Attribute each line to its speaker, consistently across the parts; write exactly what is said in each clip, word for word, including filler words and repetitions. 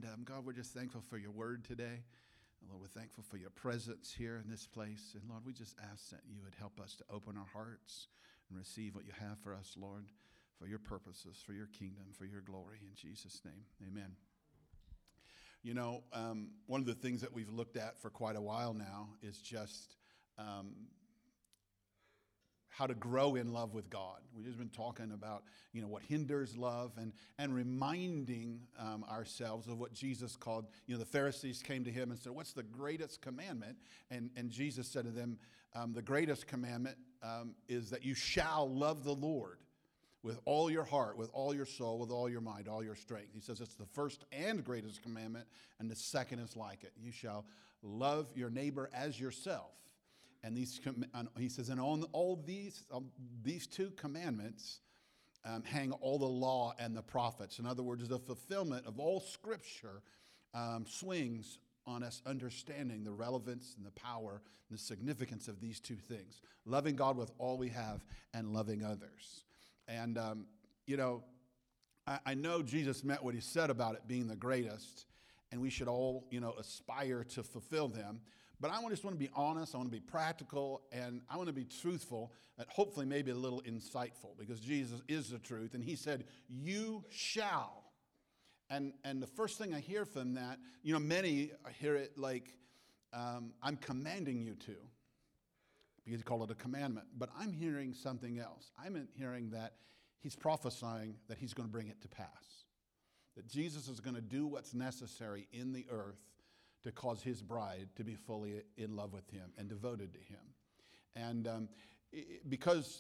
Speaker 1: um, God, we're just thankful for your word today. And Lord, we're thankful for your presence here in this place. And Lord, we just ask that you would help us to open our hearts and receive what you have for us, Lord, for your purposes, for your kingdom, for your glory. In Jesus' name, amen. You know, um, one of the things that we've looked at for quite a while now is just um, how to grow in love with God. We've just been talking about, you know, what hinders love and, and reminding um, ourselves of what Jesus called, you know, the Pharisees came to him and said, what's the greatest commandment? And, and Jesus said to them, um, the greatest commandment um, is that you shall love the Lord with all your heart, with all your soul, with all your mind, all your strength. He says it's the first and greatest commandment, and the second is like it. You shall love your neighbor as yourself. And these, he says, and on all these, um, these two commandments um, hang all the law and the prophets. In other words, the fulfillment of all Scripture um, swings on us understanding the relevance and the power and the significance of these two things: loving God with all we have and loving others. And um, you know, I, I know Jesus meant what he said about it being the greatest, and we should all, you know, aspire to fulfill them. But I just want to be honest, I want to be practical, and I want to be truthful, and hopefully maybe a little insightful, because Jesus is the truth, and he said, you shall. And and the first thing I hear from that, you know, many hear it like, um, I'm commanding you to, because he called it a commandment. But I'm hearing something else. I'm hearing that he's prophesying that he's going to bring it to pass, that Jesus is going to do what's necessary in the earth to cause his bride to be fully in love with him and devoted to him. And um, because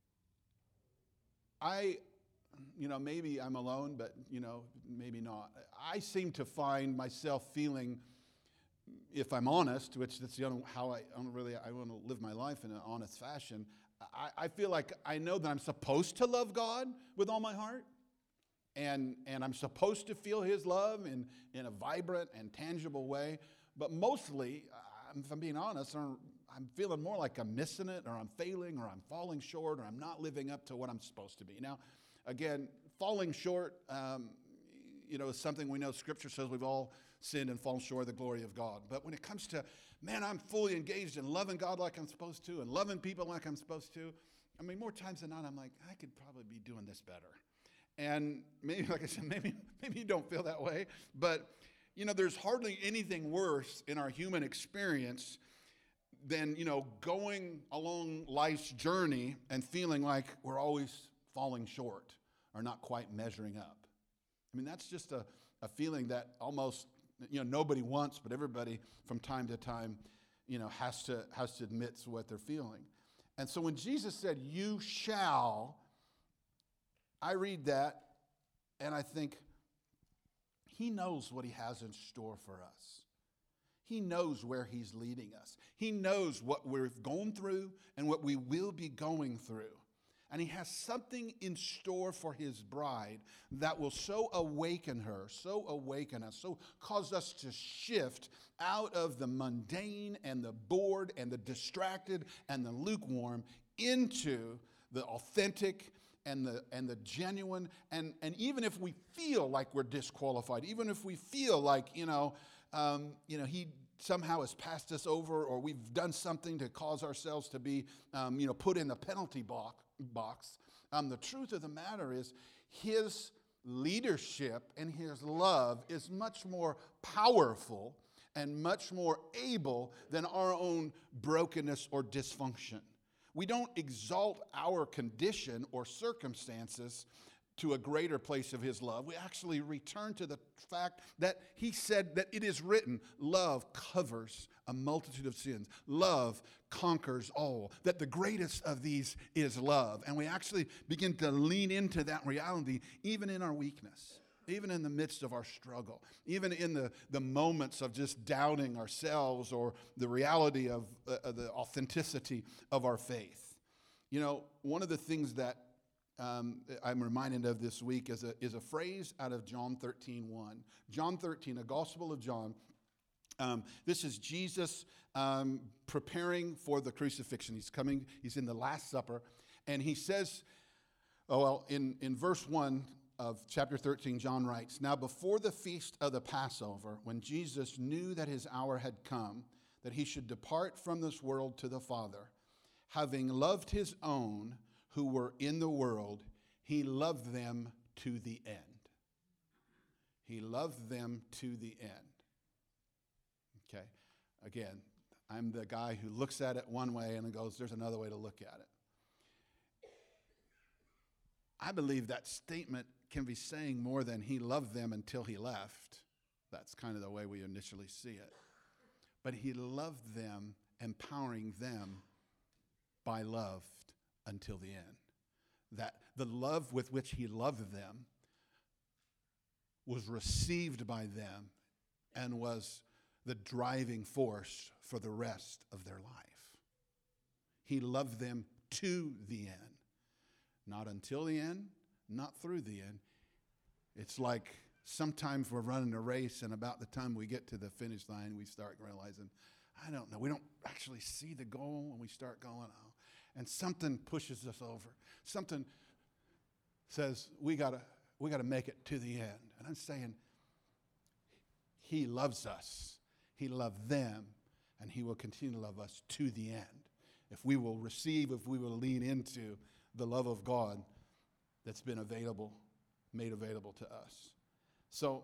Speaker 1: I, you know, maybe I'm alone, but, you know, maybe not. I seem to find myself feeling, if I'm honest, which that's the only how I, I don't really, I want to live my life in an honest fashion. I, I feel like I know that I'm supposed to love God with all my heart. And, and I'm supposed to feel his love in, in a vibrant and tangible way. But mostly, if I'm being honest, I'm feeling more like I'm missing it, or I'm failing, or I'm falling short, or I'm not living up to what I'm supposed to be. Now, again, falling short, um, you know, is something we know Scripture says we've all sinned and fallen short of the glory of God. But when it comes to, man, I'm fully engaged in loving God like I'm supposed to and loving people like I'm supposed to, I mean, more times than not, I'm like, I could probably be doing this better. And maybe, like I said, maybe maybe you don't feel that way. But, you know, there's hardly anything worse in our human experience than, you know, going along life's journey and feeling like we're always falling short or not quite measuring up. I mean, that's just a, a feeling that almost, you know, nobody wants, but everybody from time to time, you know, has to, has to admit to what they're feeling. And so when Jesus said, you shall, I read that and I think, he knows what he has in store for us. He knows where he's leading us. He knows what we've gone through and what we will be going through. And he has something in store for his bride that will so awaken her, so awaken us, so cause us to shift out of the mundane and the bored and the distracted and the lukewarm into the authentic and the and the genuine, and, and even if we feel like we're disqualified, even if we feel like, you know, um, you know, he somehow has passed us over, or we've done something to cause ourselves to be, um, you know, put in the penalty box, box. Um, the truth of the matter is his leadership and his love is much more powerful and much more able than our own brokenness or dysfunction. We don't exalt our condition or circumstances to a greater place of his love. We actually return to the fact that he said that it is written, love covers a multitude of sins. Love conquers all. That the greatest of these is love. And we actually begin to lean into that reality even in our weakness, even in the midst of our struggle, even in the, the moments of just doubting ourselves or the reality of uh, the authenticity of our faith. You know, one of the things that um, I'm reminded of this week is a, is a phrase out of John thirteen one. John thirteen, a Gospel of John. Um, this is Jesus um, preparing for the crucifixion. He's coming, he's in the Last Supper, and he says, oh, well, in, in verse one, of chapter thirteen, John writes, "Now before the feast of the Passover, when Jesus knew that his hour had come, that he should depart from this world to the Father, having loved his own who were in the world, he loved them to the end." He loved them to the end. Okay? Again, I'm the guy who looks at it one way and then goes, there's another way to look at it. I believe that statement can be saying more than he loved them until he left. That's kind of the way we initially see it. But he loved them, empowering them by love until the end. That the love with which he loved them was received by them and was the driving force for the rest of their life. He loved them to the end. Not until the end, not through the end. It's like sometimes we're running a race, and about the time we get to the finish line, we start realizing, I don't know, we don't actually see the goal, and we start going, oh, and something pushes us over. Something says, we gotta, we gotta make it to the end. And I'm saying, he loves us. He loved them, and he will continue to love us to the end. If we will receive, if we will lean into the love of God that's been available, made available to us. So,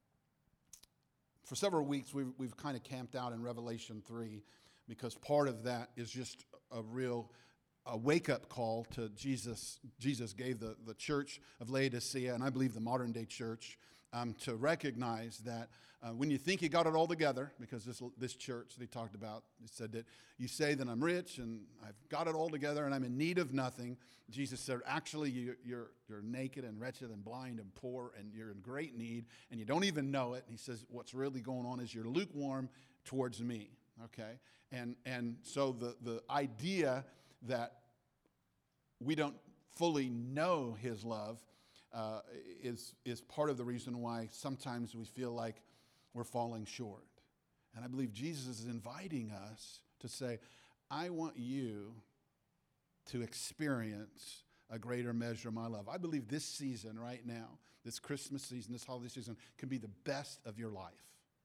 Speaker 1: for several weeks, we've, we've kind of camped out in Revelation three, because part of that is just a real a wake-up call to Jesus. Jesus gave the, the church of Laodicea, and I believe the modern-day church, um, to recognize that uh, when you think you got it all together, because this this church that he talked about, he said that you say that I'm rich and I've got it all together and I'm in need of nothing. Jesus said, actually, you, you're you're naked and wretched and blind and poor and you're in great need and you don't even know it. And he says, what's really going on is you're lukewarm towards me. Okay, and and so the the idea that we don't fully know his love uh, is is part of the reason why sometimes we feel like we're falling short. And I believe Jesus is inviting us to say, I want you to experience a greater measure of my love. I believe this season right now, this Christmas season, this holiday season, can be the best of your life.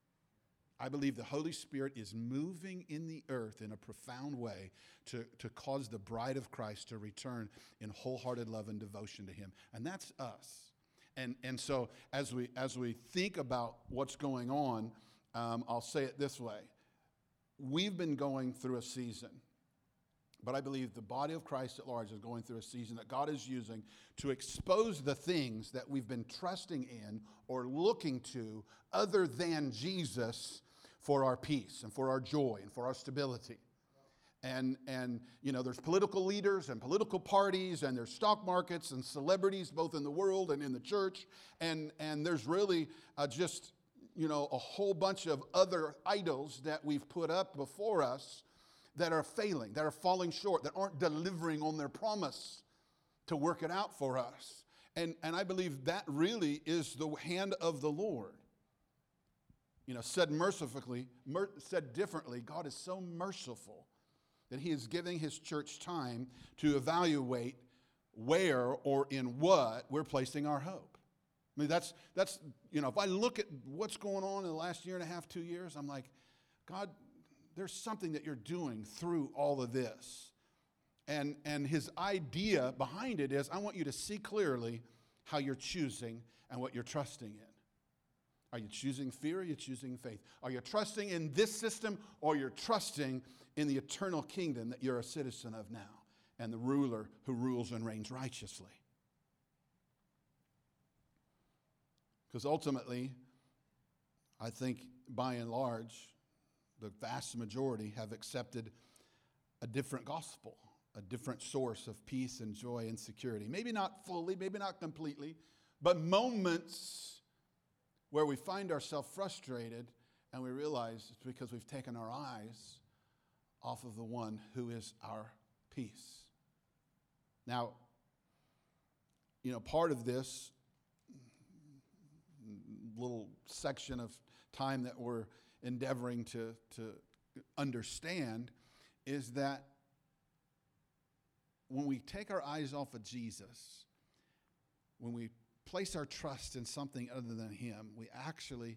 Speaker 1: I believe the Holy Spirit is moving in the earth in a profound way to, to cause the bride of Christ to return in wholehearted love and devotion to him. And that's us. And, and so as we, as we think about what's going on, um, I'll say it this way. We've been going through a season, but I believe the body of Christ at large is going through a season that God is using to expose the things that we've been trusting in or looking to other than Jesus for our peace and for our joy and for our stability. And, and you know, there's political leaders and political parties and there's stock markets and celebrities both in the world and in the church. And, and there's really uh, just, you know, a whole bunch of other idols that we've put up before us that are failing, that are falling short, that aren't delivering on their promise to work it out for us. And, and I believe that really is the hand of the Lord. You know, said mercifully, mer- said differently, God is so merciful that he is giving his church time to evaluate where or in what we're placing our hope. I mean, that's, that's you know, if I look at what's going on in the last year and a half, two years, I'm like, God, there's something that you're doing through all of this. And, and his idea behind it is, I want you to see clearly how you're choosing and what you're trusting in. Are you choosing fear or are you choosing faith? Are you trusting in this system or you're trusting in the eternal kingdom that you're a citizen of now and the ruler who rules and reigns righteously? Because ultimately, I think by and large, the vast majority have accepted a different gospel, a different source of peace and joy and security. Maybe not fully, maybe not completely, but moments where we find ourselves frustrated and we realize it's because we've taken our eyes off of the one who is our peace. Now, you know, part of this little section of time that we're endeavoring to, to understand is that when we take our eyes off of Jesus, when we place our trust in something other than him, we actually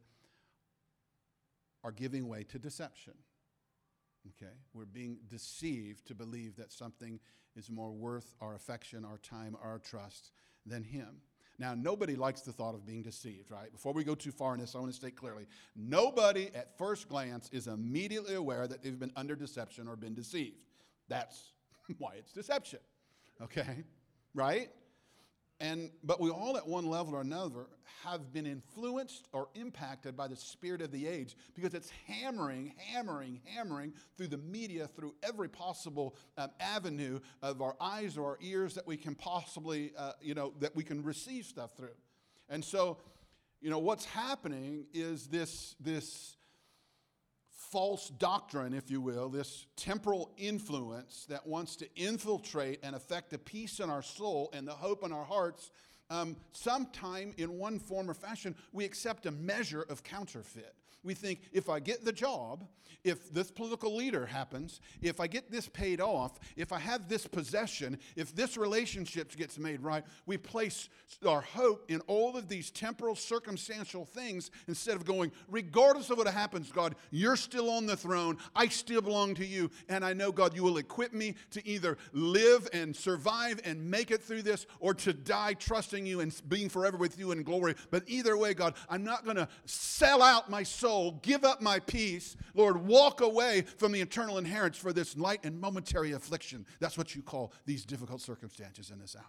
Speaker 1: are giving way to deception. Okay? We're being deceived to believe that something is more worth our affection, our time, our trust than him. Now, nobody likes the thought of being deceived, right? Before we go too far in this, I want to state clearly, nobody at first glance is immediately aware that they've been under deception or been deceived. That's why it's deception, okay? Right? And but we all at one level or another have been influenced or impacted by the spirit of the age because it's hammering, hammering, hammering through the media, through every possible um, avenue of our eyes or our ears that we can possibly, uh, you know, that we can receive stuff through. And so, you know, what's happening is this, this false doctrine, if you will, this temporal influence that wants to infiltrate and affect the peace in our soul and the hope in our hearts. Um, sometime in one form or fashion, we accept a measure of counterfeit. We think, if I get the job, if this political leader happens, if I get this paid off, if I have this possession, if this relationship gets made right, we place our hope in all of these temporal, circumstantial things instead of going, regardless of what happens, God, you're still on the throne. I still belong to you. And I know, God, you will equip me to either live and survive and make it through this or to die trusting you and being forever with you in glory. But either way, God, I'm not going to sell out my soul, give up my peace, Lord, walk away from the eternal inheritance for this light and momentary affliction. That's what you call these difficult circumstances in this hour.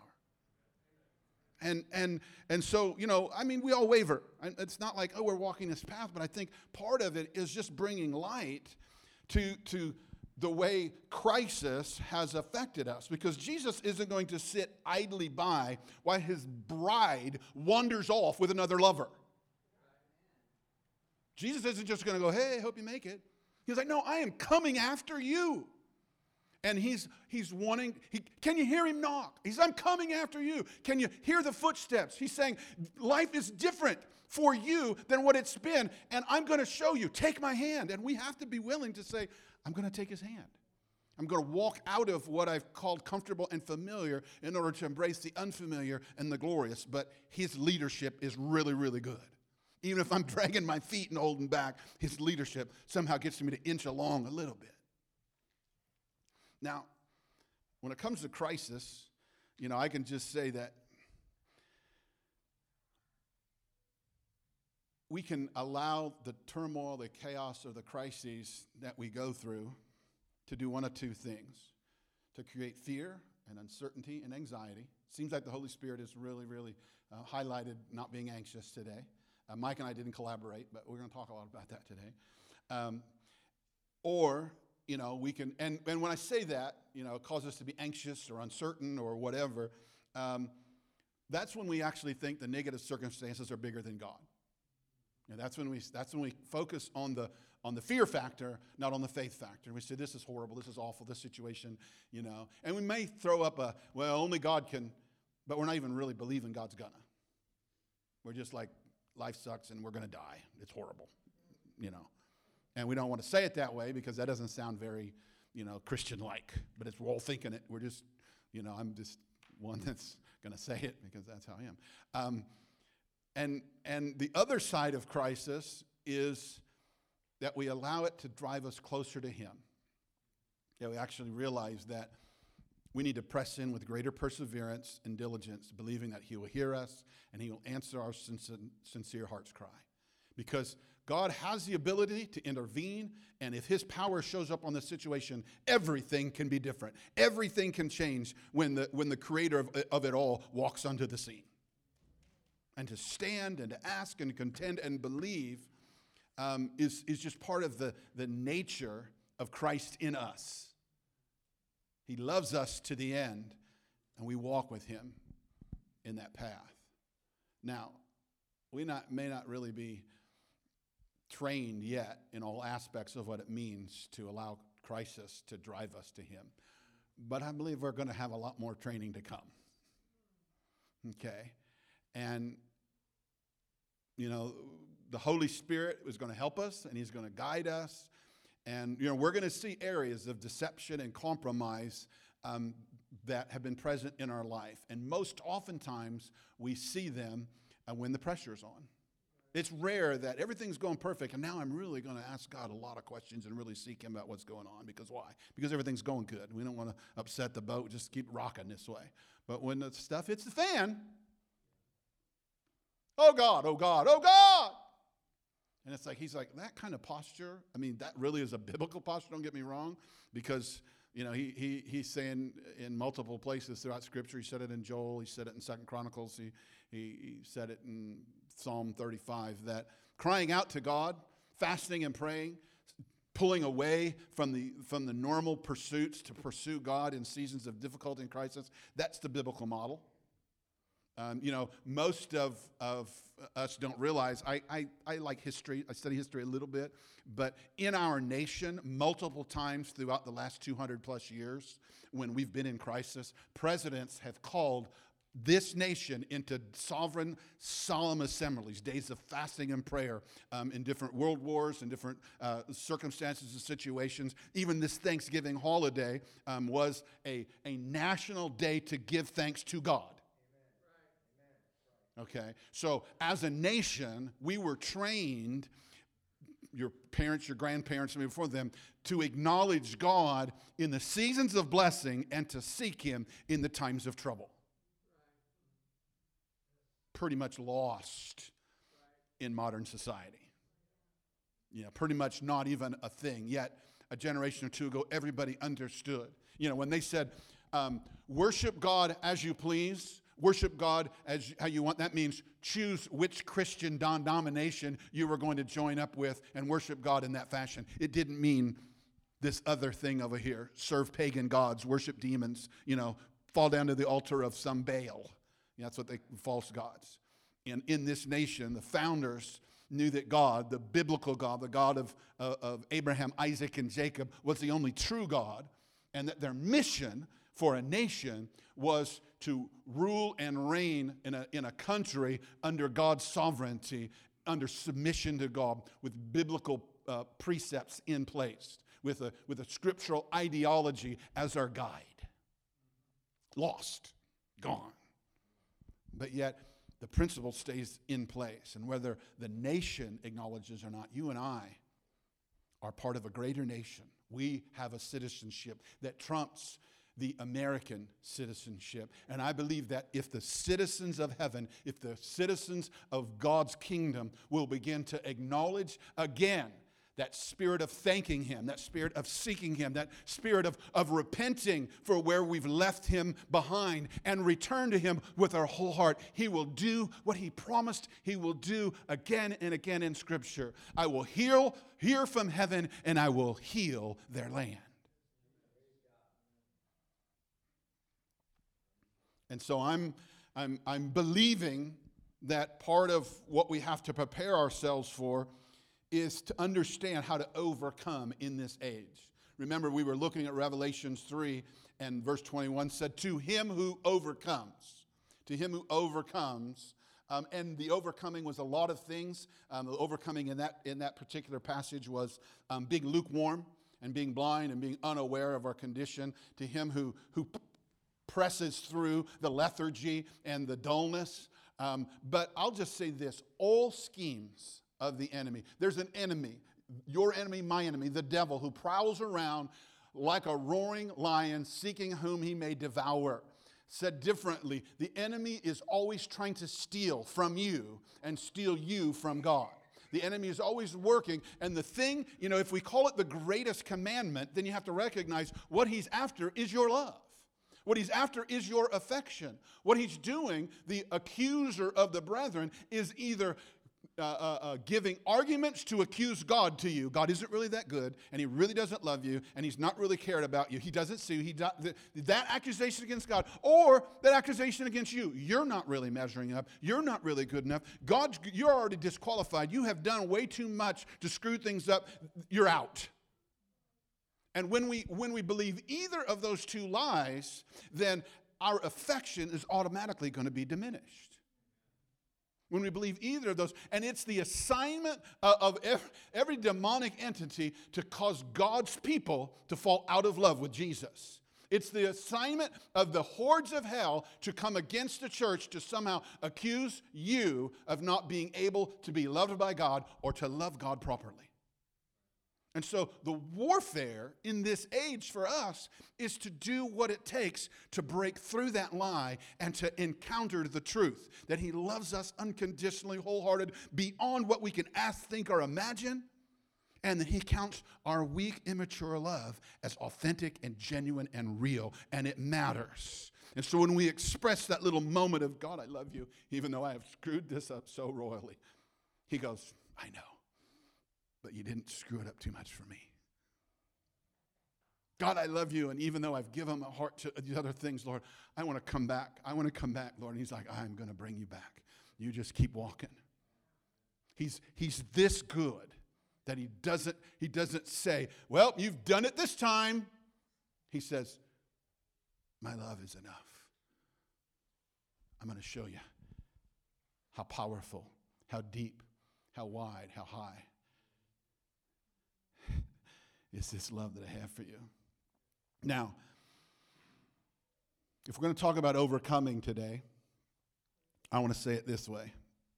Speaker 1: And and and so, you know, I mean, we all waver. It's not like, oh, we're walking this path, but I think part of it is just bringing light to to the way crisis has affected us, because Jesus isn't going to sit idly by while his bride wanders off with another lover. Jesus isn't just going to go, hey, hope you make it. He's like, no, I am coming after you. And he's he's wanting, he, can you hear him knock? He's, I'm coming after you. Can you hear the footsteps? He's saying, life is different for you than what it's been, and I'm going to show you. Take my hand. And we have to be willing to say, I'm going to take his hand. I'm going to walk out of what I've called comfortable and familiar in order to embrace the unfamiliar and the glorious. But his leadership is really, really good. Even if I'm dragging my feet and holding back, his leadership somehow gets me to inch along a little bit. Now, when it comes to crisis, you know, I can just say that we can allow the turmoil, the chaos, or the crises that we go through to do one of two things: to create fear and uncertainty and anxiety. Seems like the Holy Spirit has really, really uh, highlighted not being anxious today. Uh, Mike and I didn't collaborate, but we're going to talk a lot about that today. Um, or, you know, we can, and, and when I say that, you know, it causes us to be anxious or uncertain or whatever, um, that's when we actually think the negative circumstances are bigger than God. And that's when we that's when we focus on the on the fear factor, not on the faith factor. We say, this is horrible, this is awful, this situation, you know. And we may throw up a, well, only God can, but we're not even really believing God's gonna. We're just like, life sucks and we're going to die. It's horrible, you know. And we don't want to say it that way because that doesn't sound very, you know, Christian-like. But it's, we're all thinking it. We're just, you know, I'm just one that's going to say it because that's how I am. Um, and and the other side of crisis is that we allow it to drive us closer to him. That we actually realize that we need to press in with greater perseverance and diligence, believing that he will hear us and he will answer our sincere heart's cry. Because God has the ability to intervene, and if his power shows up on the situation, everything can be different. Everything can change when the, when the creator of, of it all walks onto the scene. And to stand and to ask and contend and believe um, is, is just part of the, the nature of Christ in us. He loves us to the end, and we walk with him in that path. Now, we not, may not really be trained yet in all aspects of what it means to allow crisis to drive us to him, but I believe we're going to have a lot more training to come. Okay? And, you know, the Holy Spirit is going to help us, and he's going to guide us. And, you know, we're going to see areas of deception and compromise um, that have been present in our life. And most oftentimes, we see them uh, when the pressure's on. It's rare that everything's going perfect, and now I'm really going to ask God a lot of questions and really seek him about what's going on. Because why? Because everything's going good. We don't want to upset the boat, just keep rocking this way. But when the stuff hits the fan, oh God, oh God, oh God. And it's like, he's like, that kind of posture, I mean, that really is a biblical posture, don't get me wrong, because, you know, he he he's saying in multiple places throughout Scripture, he said it in Joel, he said it in Second Chronicles, he, he, he said it in Psalm thirty-five, that crying out to God, fasting and praying, pulling away from the from the normal pursuits to pursue God in seasons of difficulty and crisis, that's the biblical model. Um, you know, most of, of us don't realize, I, I, I like history, I study history a little bit, but in our nation, multiple times throughout the last two hundred plus years, when we've been in crisis, presidents have called this nation into sovereign, solemn assemblies, days of fasting and prayer um, in different world wars and different uh, circumstances and situations. Even this Thanksgiving holiday um, was a, a national day to give thanks to God. Okay, so as a nation, we were trained, your parents, your grandparents, and before them, to acknowledge God in the seasons of blessing and to seek him in the times of trouble. Pretty much lost in modern society. You know, pretty much not even a thing. Yet, a generation or two ago, everybody understood. You know, when they said, um, worship God as you please, worship God as how you want, that means choose which Christian denomination you were going to join up with and worship God in that fashion. It didn't mean this other thing over here, serve pagan gods, worship demons, you know, fall down to the altar of some Baal. You know, that's what they, false gods. And in this nation, the founders knew that God, the biblical God, the God of, uh, of Abraham, Isaac, and Jacob, was the only true God, and that their mission for a nation was to rule and reign in a, in a country under God's sovereignty, under submission to God, with biblical uh, precepts in place, with a, with a scriptural ideology as our guide. Lost, gone. But yet, the principle stays in place. And whether the nation acknowledges or not, you and I are part of a greater nation. We have a citizenship that trumps the American citizenship. And I believe that if the citizens of heaven, if the citizens of God's kingdom will begin to acknowledge again that spirit of thanking him, that spirit of seeking him, that spirit of, of repenting for where we've left him behind and return to him with our whole heart, he will do what he promised he will do again and again in Scripture. I will heal, hear from heaven, and I will heal their land. And so I'm, I'm, I'm believing that part of what we have to prepare ourselves for is to understand how to overcome in this age. Remember, we were looking at Revelation three, and verse twenty-one said, to him who overcomes, to him who overcomes, um, and the overcoming was a lot of things. Um, the overcoming in that, in that particular passage was um, being lukewarm and being blind and being unaware of our condition. To him who, who presses through the lethargy and the dullness. Um, but I'll just say this, all schemes of the enemy. There's an enemy, your enemy, my enemy, the devil, who prowls around like a roaring lion, seeking whom he may devour. Said differently, the enemy is always trying to steal from you and steal you from God. The enemy is always working. And the thing, you know, if we call it the greatest commandment, then you have to recognize what he's after is your love. What he's after is your affection. What he's doing, the accuser of the brethren, is either Uh, uh, uh, giving arguments to accuse God to you. God isn't really that good, and he really doesn't love you, and he's not really cared about you. He doesn't see you. He do, th- that accusation against God, or that accusation against you. You're not really measuring up. You're not really good enough. God, you're already disqualified. You have done way too much to screw things up. You're out. And when we when we believe either of those two lies, then our affection is automatically going to be diminished. When we believe either of those, and it's the assignment of every demonic entity to cause God's people to fall out of love with Jesus. It's the assignment of the hordes of hell to come against the church to somehow accuse you of not being able to be loved by God or to love God properly. And so the warfare in this age for us is to do what it takes to break through that lie and to encounter the truth that he loves us unconditionally, wholehearted, beyond what we can ask, think, or imagine, and that he counts our weak, immature love as authentic and genuine and real, and it matters. And so when we express that little moment of, God, I love you, even though I have screwed this up so royally, he goes, I know. But you didn't screw it up too much for me. God, I love you, and even though I've given my heart to the other things, Lord, I want to come back. I want to come back, Lord. And he's like, I'm going to bring you back. You just keep walking. He's, he's this good that he doesn't, he doesn't say, well, you've done it this time. He says, my love is enough. I'm going to show you how powerful, how deep, how wide, how high is this love that I have for you. Now, if we're going to talk about overcoming today, I want to say it this way.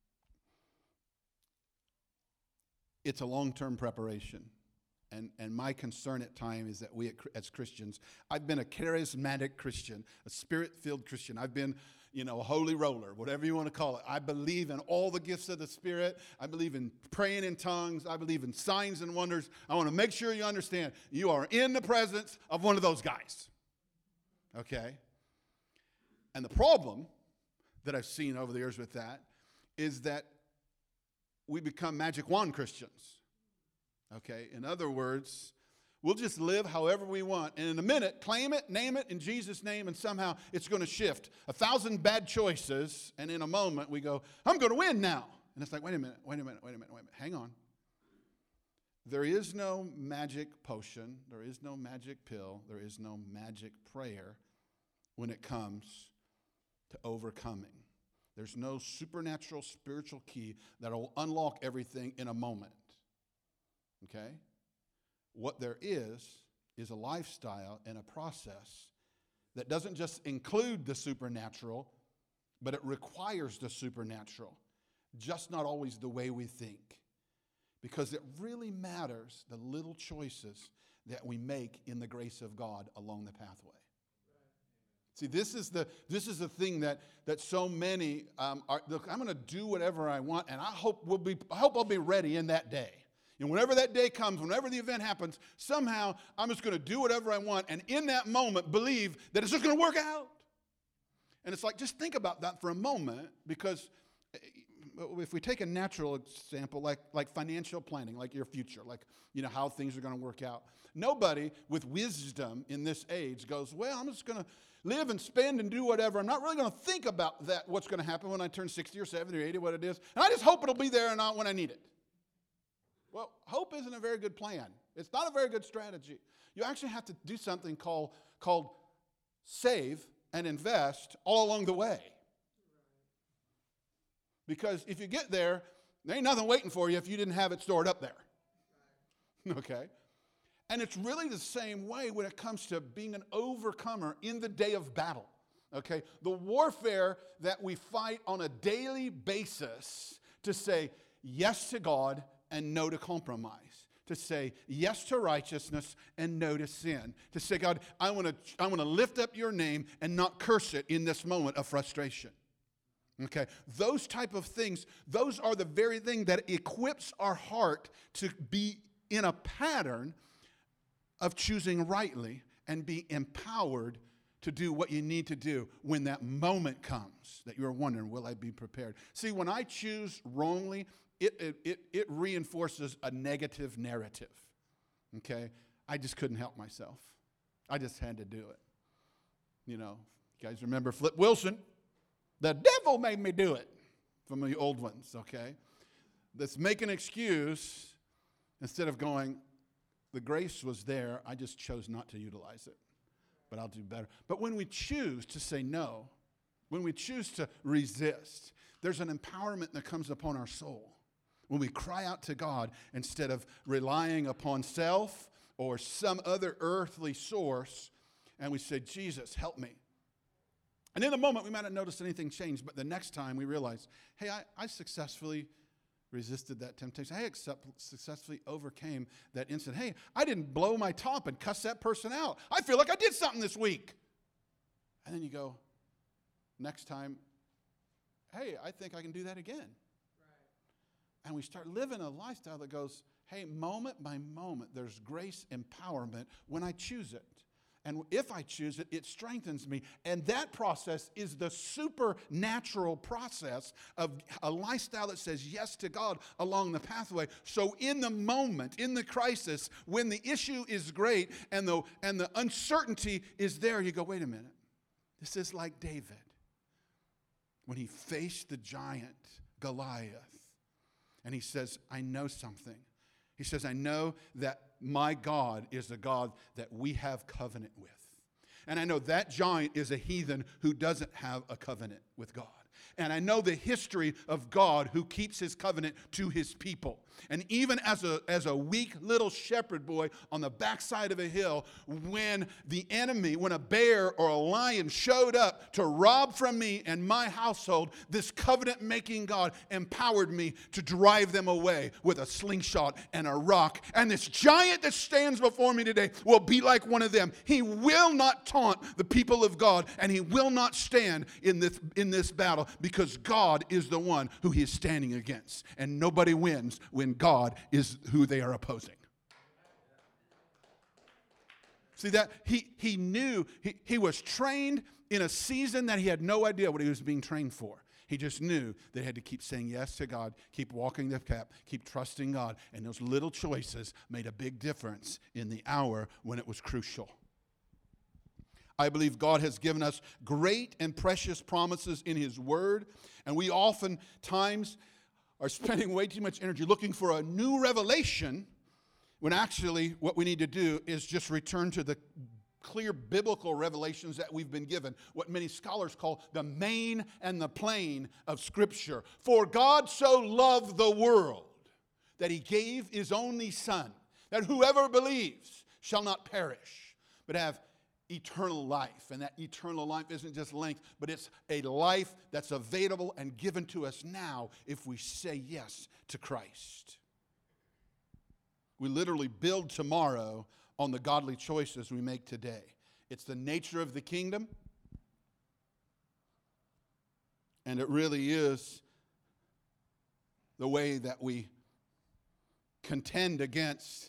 Speaker 1: It's a long-term preparation. And, and my concern at times is that we as Christians, I've been a charismatic Christian, a spirit-filled Christian. I've been, you know, a holy roller, whatever you want to call it. I believe in all the gifts of the Spirit. I believe in praying in tongues. I believe in signs and wonders. I want to make sure you understand you are in the presence of one of those guys. Okay? And the problem that I've seen over the years with that is that we become magic wand Christians. Okay? In other words, we'll just live however we want. And in a minute, claim it, name it in Jesus' name, and somehow it's going to shift. A thousand bad choices, and in a moment we go, I'm going to win now. And it's like, wait a minute, wait a minute, wait a minute, wait a minute. Hang on. There is no magic potion. There is no magic pill. There is no magic prayer when it comes to overcoming. There's no supernatural spiritual key that will unlock everything in a moment. Okay? What there is, is a lifestyle and a process that doesn't just include the supernatural, but it requires the supernatural, just not always the way we think. Because it really matters the little choices that we make in the grace of God along the pathway. See, this is the this is the thing that that so many um, are. Look, I'm going to do whatever I want, and I hope we'll be. I hope I'll be ready in that day. And whenever that day comes, whenever the event happens, somehow I'm just going to do whatever I want, and in that moment, believe that it's just going to work out. And it's like, just think about that for a moment, because if we take a natural example, like like financial planning, like your future, like you know how things are going to work out. Nobody with wisdom in this age goes, well, I'm just going to live and spend and do whatever. I'm not really going to think about that, what's going to happen when I turn sixty or seventy or eighty, what it is. And I just hope it'll be there and not when I need it. Well, hope isn't a very good plan. It's not a very good strategy. You actually have to do something called, called save and invest all along the way. Because if you get there, there ain't nothing waiting for you if you didn't have it stored up there. Okay? And it's really the same way when it comes to being an overcomer in the day of battle. Okay? The warfare that we fight on a daily basis to say yes to God and no to compromise. To say yes to righteousness and no to sin. To say, God, I want to I want to lift up your name and not curse it in this moment of frustration. Okay, those type of things, those are the very thing that equips our heart to be in a pattern of choosing rightly and be empowered to do what you need to do when that moment comes that you're wondering, will I be prepared? See, when I choose wrongly, it it it, it reinforces a negative narrative. Okay, I just couldn't help myself. I just had to do it. You know, you guys remember Flip Wilson? The devil made me do it, from the old ones, okay? Let's make an excuse instead of going, the grace was there, I just chose not to utilize it, but I'll do better. But when we choose to say no, when we choose to resist, there's an empowerment that comes upon our soul. When we cry out to God instead of relying upon self or some other earthly source, and we say, Jesus, help me. And in the moment, we might not notice anything changed, but the next time we realize, hey, I, I successfully resisted that temptation. I accept, successfully overcame that incident. Hey, I didn't blow my top and cuss that person out. I feel like I did something this week. And then you go, next time, hey, I think I can do that again. Right. And we start living a lifestyle that goes, hey, moment by moment, there's grace empowerment when I choose it. And if I choose it, it strengthens me. And that process is the supernatural process of a lifestyle that says yes to God along the pathway. So in the moment, in the crisis, when the issue is great and the, and the uncertainty is there, you go, wait a minute. This is like David when he faced the giant Goliath. And he says, I know something. He says, I know that my God is the God that we have covenant with. And I know that giant is a heathen who doesn't have a covenant with God. And I know the history of God who keeps his covenant to his people. And even as a, as a weak little shepherd boy on the backside of a hill, when the enemy, when a bear or a lion showed up to rob from me and my household, this covenant-making God empowered me to drive them away with a slingshot and a rock. And this giant that stands before me today will be like one of them. He will not taunt the people of God, and he will not stand in this, in this battle, because God is the one who he is standing against. And nobody wins when God is who they are opposing. See that? He, he knew, he, he was trained in a season that he had no idea what he was being trained for. He just knew that he had to keep saying yes to God, keep walking the path, keep trusting God. And those little choices made a big difference in the hour when it was crucial. I believe God has given us great and precious promises in his word. And we oftentimes are spending way too much energy looking for a new revelation, when actually what we need to do is just return to the clear biblical revelations that we've been given, what many scholars call the main and the plain of Scripture. For God so loved the world that he gave his only Son, that whoever believes shall not perish, but have eternal life. And that eternal life isn't just length, but it's a life that's available and given to us now if we say yes to Christ. We literally build tomorrow on the godly choices we make today. It's the nature of the kingdom, and it really is the way that we contend against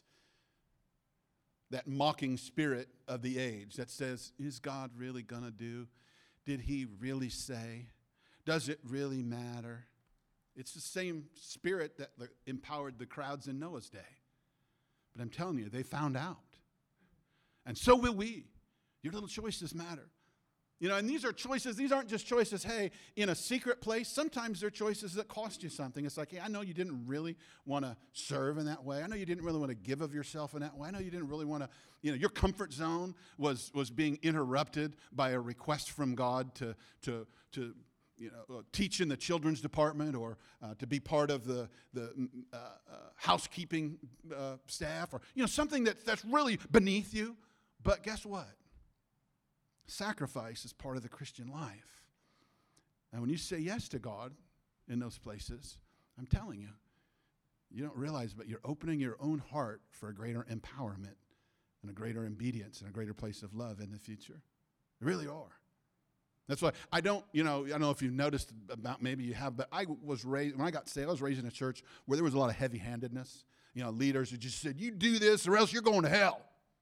Speaker 1: that mocking spirit of the age that says, is God really going to do? Did he really say? Does it really matter? It's the same spirit that empowered the crowds in Noah's day. But I'm telling you, they found out. And so will we. Your little choices matter. You know, and these are choices, these aren't just choices, hey, in a secret place. Sometimes they're choices that cost you something. It's like, hey, I know you didn't really want to serve in that way. I know you didn't really want to give of yourself in that way. I know you didn't really want to, you know, your comfort zone was was being interrupted by a request from God to, to, to you know, teach in the children's department, or uh, to be part of the, the uh, uh, housekeeping uh, staff, or, you know, something that, that's really beneath you. But guess what? Sacrifice is part of the Christian life. And when you say yes to God in those places, I'm telling you, you don't realize, but you're opening your own heart for a greater empowerment and a greater obedience and a greater place of love in the future. You really are. That's why I don't, you know, I don't know if you've noticed about, maybe you have, but I was raised, when I got saved, I was raised in a church where there was a lot of heavy-handedness. You know, leaders who just said, you do this or else you're going to hell.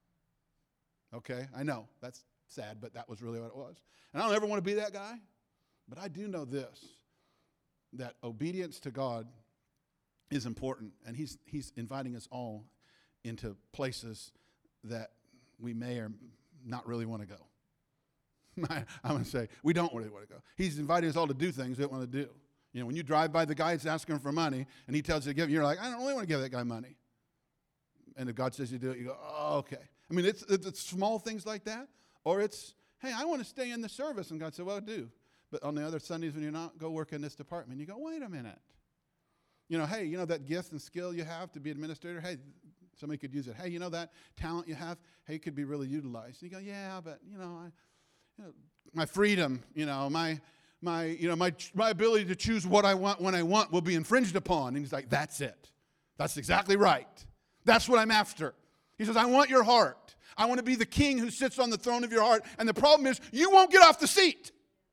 Speaker 1: Okay, I know, that's sad, but that was really what it was. And I don't ever want to be that guy, but I do know this, that obedience to God is important, and he's he's inviting us all into places that we may or not really want to go. I'm going to say, we don't really want to go. He's inviting us all to do things we don't want to do. You know, when you drive by the guy that's asking for money, and he tells you to give, you're like, I don't really want to give that guy money. And if God says you do it, you go, oh, okay. I mean, it's, it's small things like that. Or it's, hey, I want to stay in the service. And God said, well, do. But on the other Sundays when you're not, go work in this department. You go, wait a minute. You know, hey, you know that gift and skill you have to be administrator? Hey, Somebody could use it. Hey, you know that talent you have? Hey, it could be really utilized. And you go, yeah, but, you know, I, you know my freedom, you know, my, my, you know, my, my ability to choose what I want when I want will be infringed upon. And he's like, that's it. That's exactly right. That's what I'm after. He says, I want your heart. I want to be the king who sits on the throne of your heart. And the problem is, you won't get off the seat.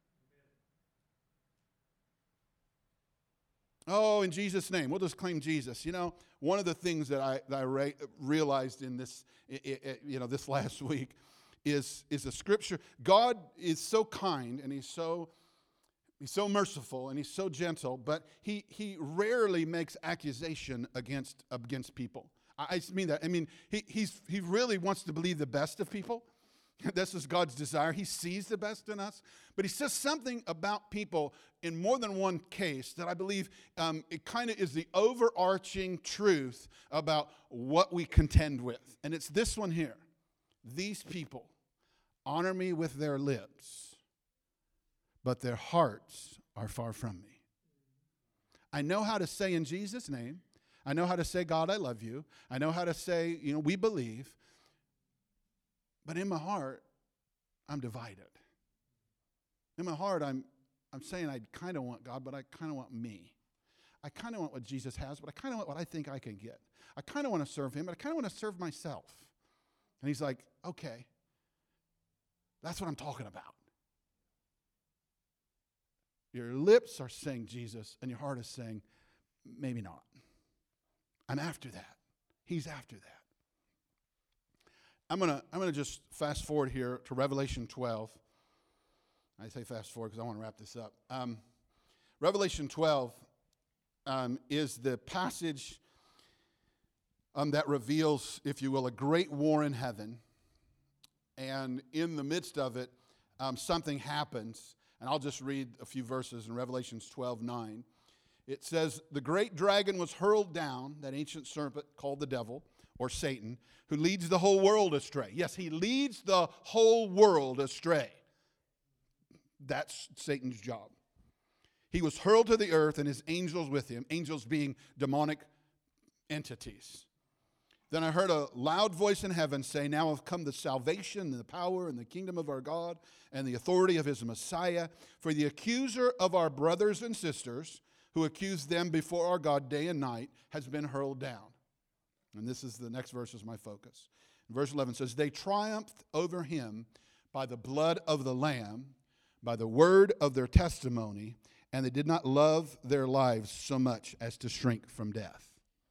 Speaker 1: Oh, in Jesus' name. We'll just claim Jesus. You know, one of the things that I, that I re- realized in this, it, it, you know, this last week is, is a scripture. God is so kind and he's so, he's so merciful and he's so gentle, but he, he rarely makes accusation against, against people. I, I mean that. I mean, he, he's, he really wants to believe the best of people. This is God's desire. He sees the best in us. But he says something about people in more than one case that I believe um, it kind of is the overarching truth about what we contend with. And it's this one here. These people honor me with their lips, but their hearts are far from me. I know how to say in Jesus' name. I know how to say, God, I love you. I know how to say, you know, we believe. But in my heart, I'm divided. In my heart, I'm I'm saying I kind of want God, but I kind of want me. I kind of want what Jesus has, but I kind of want what I think I can get. I kind of want to serve him, but I kind of want to serve myself. And he's like, okay, that's what I'm talking about. Your lips are saying Jesus, and your heart is saying, maybe not. I'm after that. He's after that. I'm gonna I'm gonna just fast forward here to Revelation twelve. I say fast forward because I want to wrap this up. Um, Revelation twelve um, is the passage um, that reveals, if you will, a great war in heaven. And in the midst of it, um, something happens. And I'll just read a few verses in Revelation twelve nine. It says, the great dragon was hurled down, that ancient serpent called the devil, or Satan, who leads the whole world astray. Yes, he leads the whole world astray. That's Satan's job. He was hurled to the earth and his angels with him, angels being demonic entities. Then I heard a loud voice in heaven say, now have come the salvation and the power and the kingdom of our God and the authority of his Messiah. For the accuser of our brothers and sisters, who accused them before our God day and night, has been hurled down. And this is the next verse is my focus. Verse eleven says, they triumphed over him by the blood of the Lamb, by the word of their testimony, and they did not love their lives so much as to shrink from death.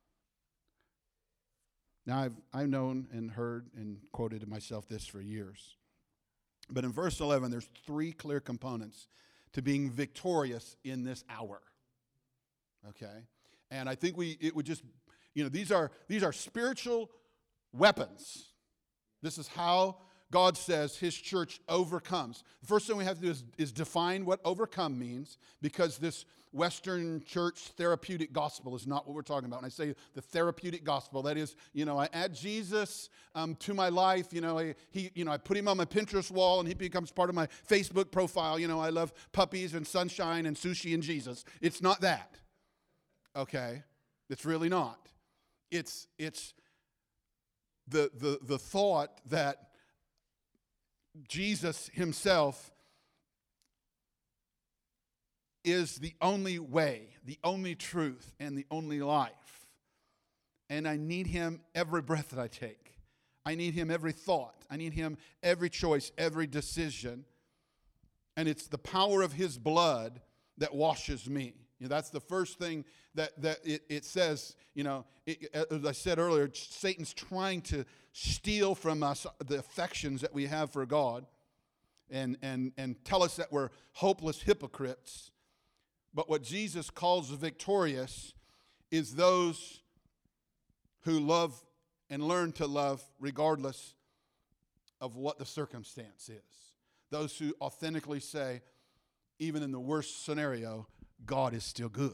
Speaker 1: Now, I've, I've known and heard and quoted to myself this for years. But in verse eleven, there's three clear components to being victorious in this hour. Okay? And I think we it would just, you know, these are these are spiritual weapons. This is how God says his church overcomes. The first thing we have to do is, is define what overcome means, because this Western church therapeutic gospel is not what we're talking about. And I say the therapeutic gospel, that is, you know, I add Jesus um, to my life. You know, I, he, you know, I put him on my Pinterest wall, and he becomes part of my Facebook profile. You know, I love puppies and sunshine and sushi and Jesus. It's not that. Okay, it's really not. It's it's the the the thought that Jesus himself is the only way, the only truth, and the only life. And I need him every breath that I take. I need him every thought. I need him every choice, every decision. And it's the power of his blood that washes me. You know, that's the first thing that, that it, it says, you know, it, as I said earlier, Satan's trying to steal from us the affections that we have for God and, and, and tell us that we're hopeless hypocrites. But what Jesus calls victorious is those who love and learn to love regardless of what the circumstance is. Those who authentically say, even in the worst scenario, God is still good.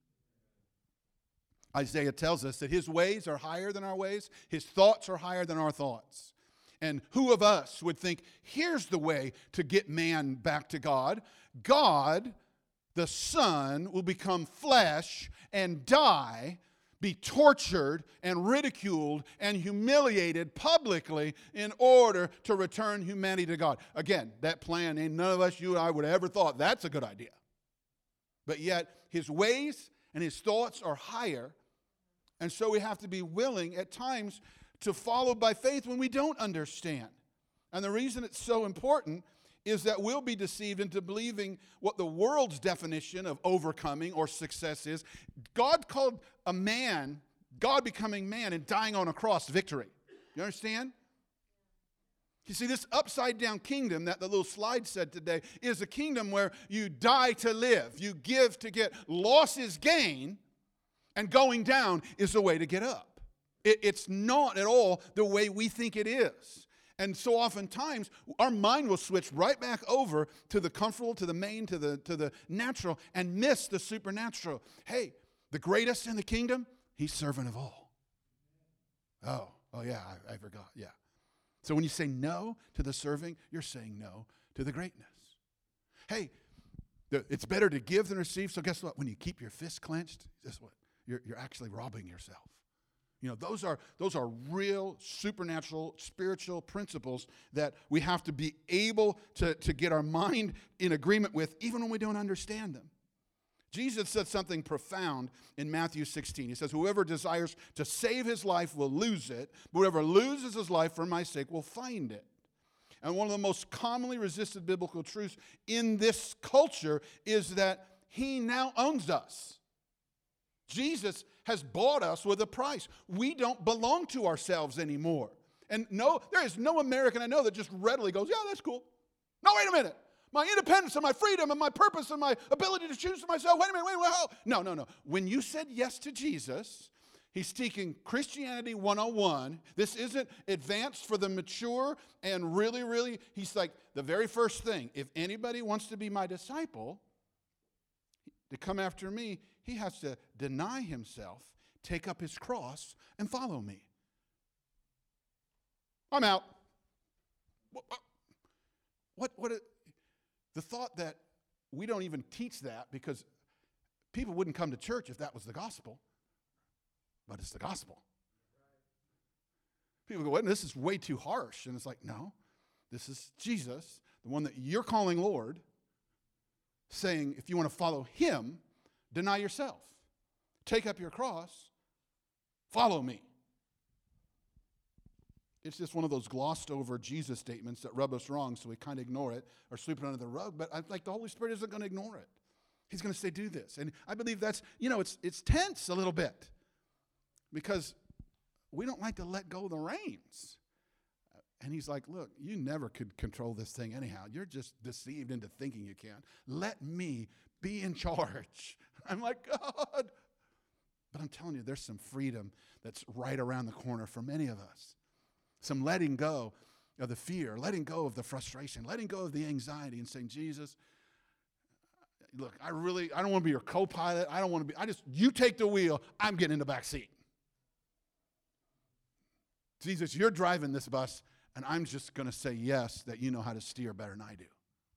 Speaker 1: Isaiah tells us that his ways are higher than our ways. His thoughts are higher than our thoughts. And who of us would think, here's the way to get man back to God? God, the Son, will become flesh and die be tortured and ridiculed and humiliated publicly in order to return humanity to God. Again, that plan, ain't none of us, you and I, would have ever thought that's a good idea. But yet, his ways and his thoughts are higher, and so we have to be willing at times to follow by faith when we don't understand. And the reason it's so important is that we'll be deceived into believing what the world's definition of overcoming or success is. God called a man, God becoming man and dying on a cross, victory. You understand? You see, this upside-down kingdom that the little slide said today is a kingdom where you die to live. You give to get. Loss is gain, and going down is the way to get up. It, it's not at all the way we think it is. And so oftentimes, our mind will switch right back over to the comfortable, to the main, to the, to the natural, and miss the supernatural. Hey, the greatest in the kingdom, he's servant of all. Oh, oh yeah, I, I forgot, yeah. So when you say no to the serving, you're saying no to the greatness. Hey, the, it's better to give than receive, so guess what? When you keep your fist clenched, guess what? You're, you're actually robbing yourself. You know, those are those are real supernatural, spiritual principles that we have to be able to, to get our mind in agreement with, even when we don't understand them. Jesus said something profound in Matthew sixteen. He says, whoever desires to save his life will lose it, but whoever loses his life for my sake will find it. And one of the most commonly resisted biblical truths in this culture is that he now owns us. Jesus has bought us with a price. We don't belong to ourselves anymore. And no, there is no American I know that just readily goes, yeah, that's cool. No, wait a minute. My independence and my freedom and my purpose and my ability to choose for myself. Wait a minute, wait a minute. How? No, no, no. When you said yes to Jesus, he's teaching Christianity one oh one. This isn't advanced for the mature and really, really, he's like, the very first thing, if anybody wants to be my disciple, to come after me, he has to deny himself, take up his cross, and follow me. I'm out. What, what, what, the thought that we don't even teach that because people wouldn't come to church if that was the gospel, but it's the gospel. People go, well, this is way too harsh. And it's like, no, this is Jesus, the one that you're calling Lord, saying if you want to follow him, deny yourself. Take up your cross. Follow me. It's just one of those glossed over Jesus statements that rub us wrong, so we kind of ignore it or sweep it under the rug. But I, like the Holy Spirit isn't going to ignore it. He's going to say, do this. And I believe that's, you know, it's it's tense a little bit because we don't like to let go of the reins. And he's like, look, you never could control this thing anyhow. You're just deceived into thinking you can. Let me be in charge. I'm like, God. But I'm telling you, there's some freedom that's right around the corner for many of us. Some letting go of the fear, letting go of the frustration, letting go of the anxiety and saying, Jesus, look, I really, I don't want to be your co-pilot. I don't want to be, I just, you take the wheel. I'm getting in the back seat. Jesus, you're driving this bus, and I'm just going to say yes, that you know how to steer better than I do.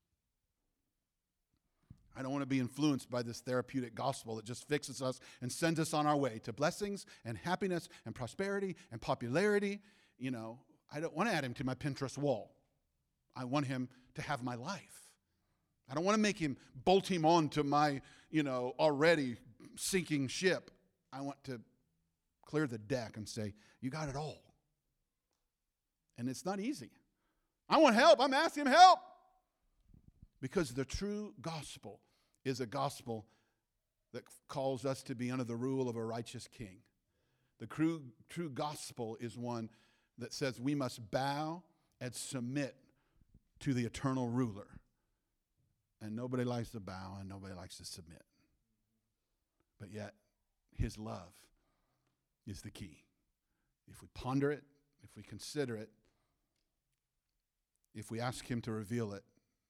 Speaker 1: I don't want to be influenced by this therapeutic gospel that just fixes us and sends us on our way to blessings and happiness and prosperity and popularity. You know, I don't want to add him to my Pinterest wall. I want him to have my life. I don't want to make him bolt him on to my, you know, already sinking ship. I want to clear the deck and say, you got it all. And it's not easy. I want help. I'm asking him help. Because the true gospel is a gospel that calls us to be under the rule of a righteous king. The true, true gospel is one that says we must bow and submit to the eternal ruler. And nobody likes to bow and nobody likes to submit. But yet, his love is the key. If we ponder it, if we consider it, if we ask him to reveal it,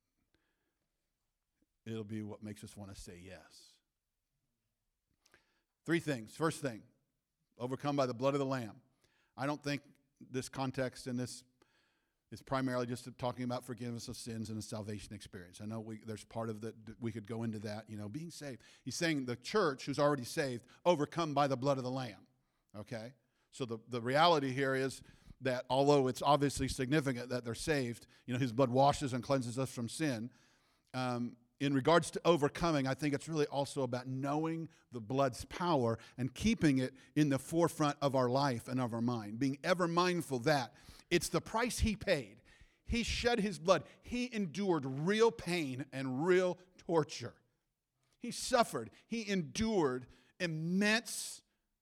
Speaker 1: it'll be what makes us want to say yes. Three things. First thing, overcome by the blood of the Lamb. I don't think this context and this It's primarily just talking about forgiveness of sins and a salvation experience. I know we, there's part of that, we could go into that, you know, being saved. He's saying the church who's already saved, overcome by the blood of the Lamb, okay? So the, the reality here is that although it's obviously significant that they're saved, you know, his blood washes and cleanses us from sin, um, in regards to overcoming, I think it's really also about knowing the blood's power and keeping it in the forefront of our life and of our mind, being ever mindful that it's the price he paid. He shed his blood. He endured real pain and real torture. He suffered. He endured immense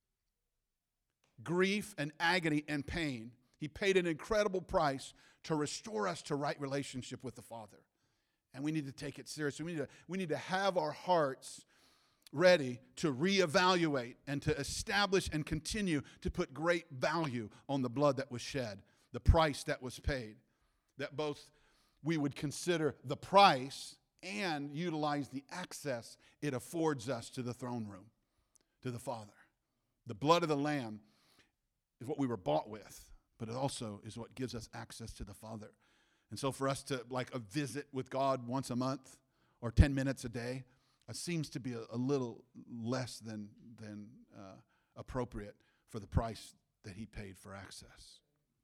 Speaker 1: grief and agony and pain. He paid an incredible price to restore us to right relationship with the Father. And we need to take it seriously. We need to, we need to have our hearts ready to reevaluate and to establish and continue to put great value on the blood that was shed, the price that was paid, that both we would consider the price and utilize the access it affords us to the throne room, to the Father. The blood of the Lamb is what we were bought with, but it also is what gives us access to the Father. And so for us to, like, a visit with God once a month or ten minutes a day uh, seems to be a, a little less than, than uh, appropriate for the price that he paid for access.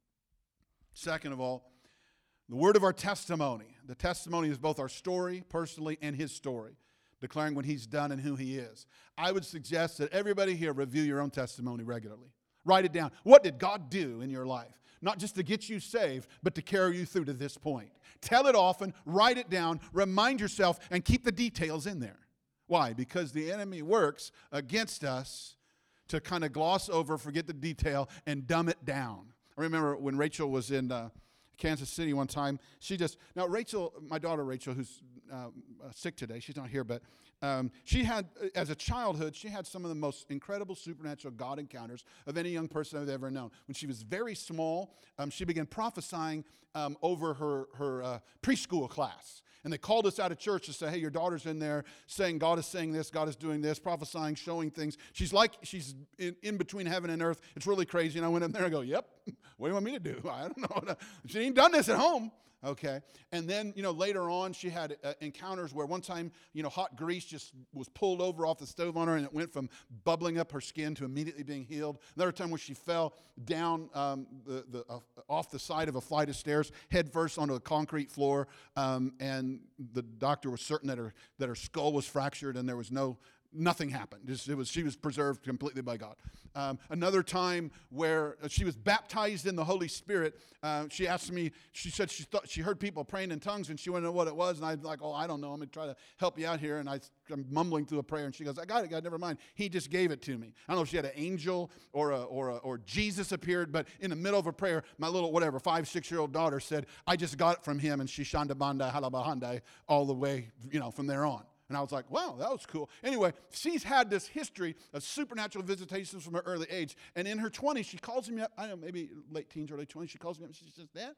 Speaker 1: Second of all, the word of our testimony. The testimony is both our story personally and his story, declaring what he's done and who he is. I would suggest that everybody here review your own testimony regularly. Write it down. What did God do in your life? Not just to get you saved, but to carry you through to this point. Tell it often, write it down, remind yourself, and keep the details in there. Why? Because the enemy works against us to kind of gloss over, forget the detail, and dumb it down. I remember when Rachel was in uh, Kansas City one time, she just, now Rachel, my daughter Rachel, who's uh, sick today, she's not here, but um, she had, as a childhood, she had some of the most incredible supernatural God encounters of any young person I've ever known. When she was very small, um, she began prophesying um, over her, her uh, preschool class. And they called us out of church to say, hey, your daughter's in there saying God is saying this, God is doing this, prophesying, showing things. She's like, she's in, in between heaven and earth. It's really crazy. And I went in there and go, yep, what do you want me to do? I don't know. She ain't done this at home. Okay. And then, you know, later on, she had uh, encounters where one time, you know, hot grease just was pulled over off the stove on her, and it went from bubbling up her skin to immediately being healed. Another time where she fell down um, the, the, uh, off the side of a flight of stairs, head first onto the concrete floor, um, and the doctor was certain that her, that her skull was fractured and there was no, nothing happened. Just, it was, she was preserved completely by God. Um, another time where she was baptized in the Holy Spirit, uh, she asked me, she said she thought she heard people praying in tongues and she wanted to know what it was. And I was like, oh, I don't know. I'm going to try to help you out here. And I, I'm mumbling through a prayer. And she goes, I got it, God, never mind. He just gave it to me. I don't know if she had an angel or a, or a, or Jesus appeared, but in the middle of a prayer, my little, whatever, five, six-year-old daughter said, I just got it from him. And she shanda banda halabahanda all the way, you know, from there on. And I was like, wow, that was cool. Anyway, she's had this history of supernatural visitations from her early age. And in her twenties, she calls me up, I don't know, maybe late teens, early twenties, she calls me up and she says, Dad,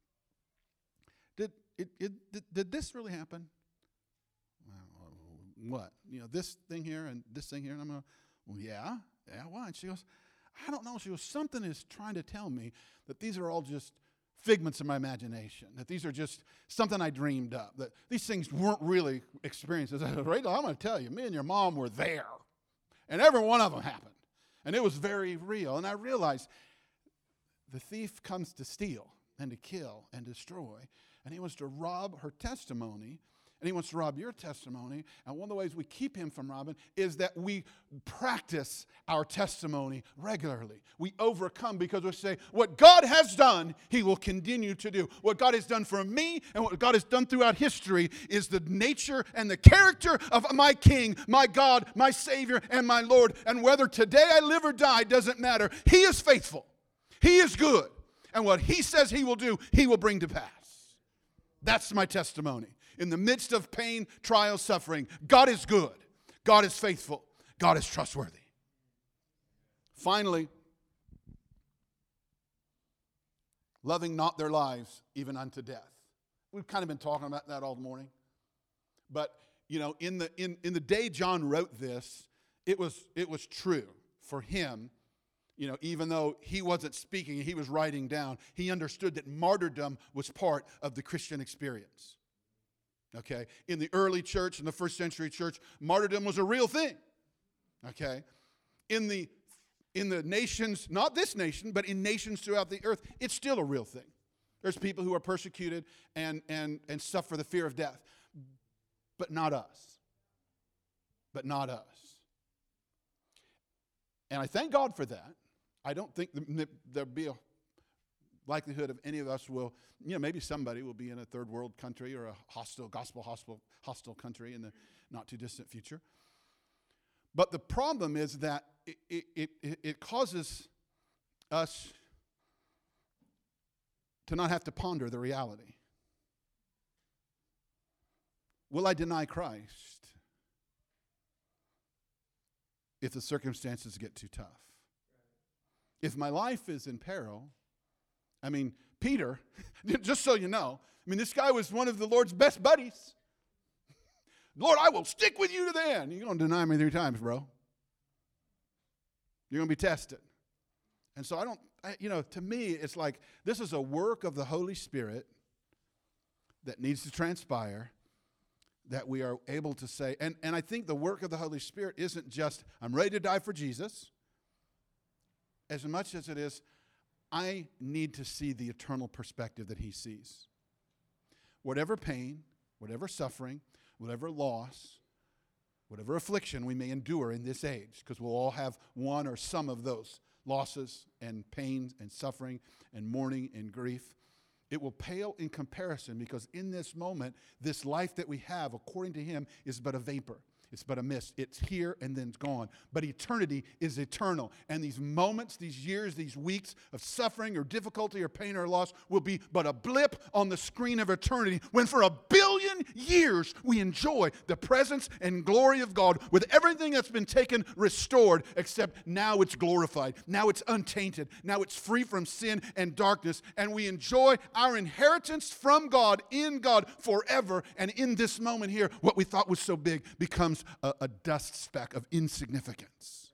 Speaker 1: did, it, it, did, did this really happen? Well, what? You know, this thing here and this thing here? And I'm going, well, yeah, yeah, why? And she goes, I don't know. She goes, something is trying to tell me that these are all just figments of my imagination, that these are just something I dreamed up, that these things weren't really experiences. I said, Rachel, I'm going to tell you, me and your mom were there, and every one of them happened, and it was very real. And I realized the thief comes to steal and to kill and destroy, and he wants to rob her testimony, and he wants to rob your testimony. And one of the ways we keep him from robbing is that we practice our testimony regularly. We overcome because we say, what God has done, he will continue to do. What God has done for me and what God has done throughout history is the nature and the character of my King, my God, my Savior, and my Lord. And whether today I live or die doesn't matter. He is faithful. He is good. And what he says he will do, he will bring to pass. That's my testimony. In the midst of pain, trial, suffering, God is good. God is faithful. God is trustworthy. Finally, loving not their lives even unto death. We've kind of been talking about that all morning. But, you know, in the in, in the day John wrote this, it was it was true for him You know, even though he wasn't speaking, he was writing down, he understood that martyrdom was part of the Christian experience. Okay? In the early church, in the first century church, martyrdom was a real thing. Okay? In the in the nations, not this nation, but in nations throughout the earth, it's still a real thing. There's people who are persecuted and and and suffer the fear of death. But not us. But not us. And I thank God for that. I don't think there'll be a likelihood of any of us will, you know, maybe somebody will be in a third world country or a hostile, gospel hostile, hostile country in the not too distant future. But the problem is that it, it, it, it causes us to not have to ponder the reality. Will I deny Christ if the circumstances get too tough? If my life is in peril, I mean, Peter, just so you know, I mean, this guy was one of the Lord's best buddies. Lord, I will stick with you to the end. You're going to deny me three times, bro. You're going to be tested. And so I don't, I, you know, to me, it's like this is a work of the Holy Spirit that needs to transpire, that we are able to say, and, and I think the work of the Holy Spirit isn't just, I'm ready to die for Jesus, as much as it is, I need to see the eternal perspective that he sees. Whatever pain, whatever suffering, whatever loss, whatever affliction we may endure in this age, because we'll all have one or some of those losses and pains and suffering and mourning and grief, it will pale in comparison, because in this moment, this life that we have, according to him, is but a vapor. It's but a mist. It's here and then it's gone. But eternity is eternal. And these moments, these years, these weeks of suffering or difficulty or pain or loss will be but a blip on the screen of eternity, when for a billion years we enjoy the presence and glory of God with everything that's been taken restored, except now it's glorified. Now it's untainted. Now it's free from sin and darkness. And we enjoy our inheritance from God in God forever. And in this moment here, what we thought was so big becomes A, a dust speck of insignificance.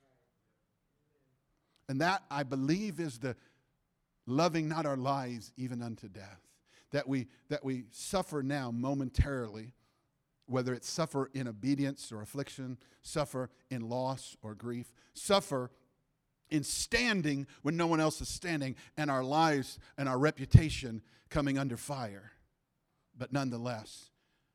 Speaker 1: And that, I believe, is the loving not our lives even unto death. That we, that we suffer now momentarily, whether it's suffer in obedience or affliction, suffer in loss or grief, suffer in standing when no one else is standing, and our lives and our reputation coming under fire. But nonetheless,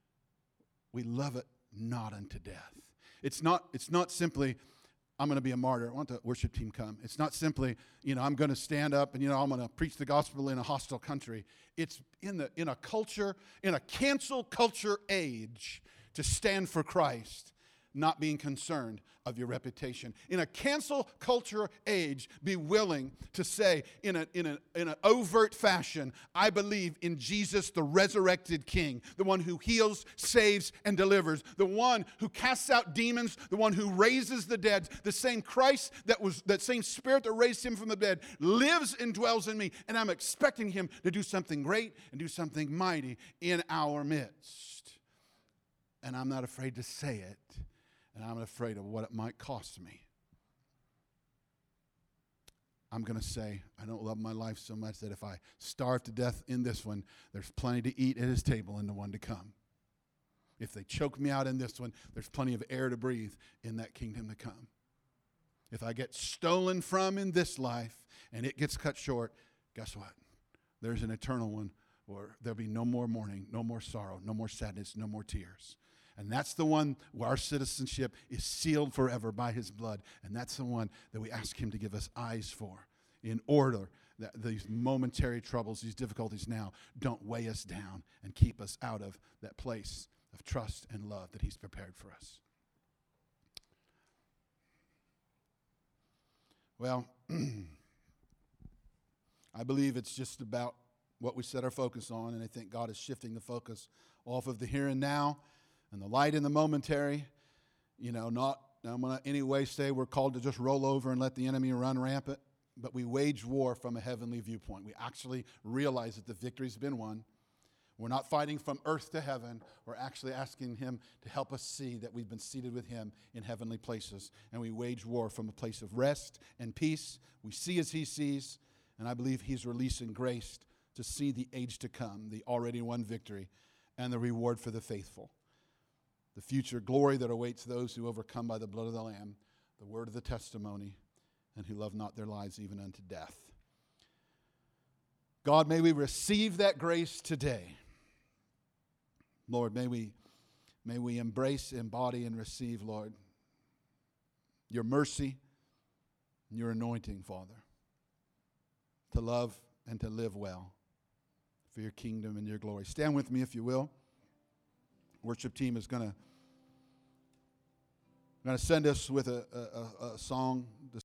Speaker 1: we love it not unto death. It's not, it's not simply, I'm going to be a martyr. I want the worship team come. It's not simply, you know, I'm going to stand up and, you know, I'm going to preach the gospel in a hostile country. It's in the in a culture, in a cancel culture age, to stand for Christ, not being concerned of your reputation. In a cancel culture age, be willing to say in a in a in an overt fashion, I believe in Jesus, the resurrected King, the one who heals, saves, and delivers, the one who casts out demons, the one who raises the dead, the same Christ that was that same Spirit that raised him from the dead lives and dwells in me, and I'm expecting him to do something great and do something mighty in our midst. And I'm not afraid to say it. And I'm afraid of what it might cost me. I'm going to say, I don't love my life so much that if I starve to death in this one, there's plenty to eat at his table in the one to come. If they choke me out in this one, there's plenty of air to breathe in that kingdom to come. If I get stolen from in this life and it gets cut short, guess what? There's an eternal one where there'll be no more mourning, no more sorrow, no more sadness, no more tears. And that's the one where our citizenship is sealed forever by his blood. And that's the one that we ask him to give us eyes for, in order that these momentary troubles, these difficulties now, don't weigh us down and keep us out of that place of trust and love that he's prepared for us. Well, I believe it's just about what we set our focus on, and I think God is shifting the focus off of the here and now and the light in the momentary. You know, not, I'm going to anyway say we're called to just roll over and let the enemy run rampant, but we wage war from a heavenly viewpoint. We actually realize that the victory's been won. We're not fighting from earth to heaven. We're actually asking him to help us see that we've been seated with him in heavenly places. And we wage war from a place of rest and peace. We see as he sees. And I believe he's releasing grace to see the age to come, the already won victory, and the reward for the faithful. The future glory that awaits those who overcome by the blood of the Lamb, the word of the testimony, and who love not their lives even unto death. God, may we receive that grace today. Lord, may we, may we embrace, embody, and receive, Lord, your mercy and your anointing, Father, to love and to live well for your kingdom and your glory. Stand with me if you will. Worship team is going to going to send us with a, a, a song this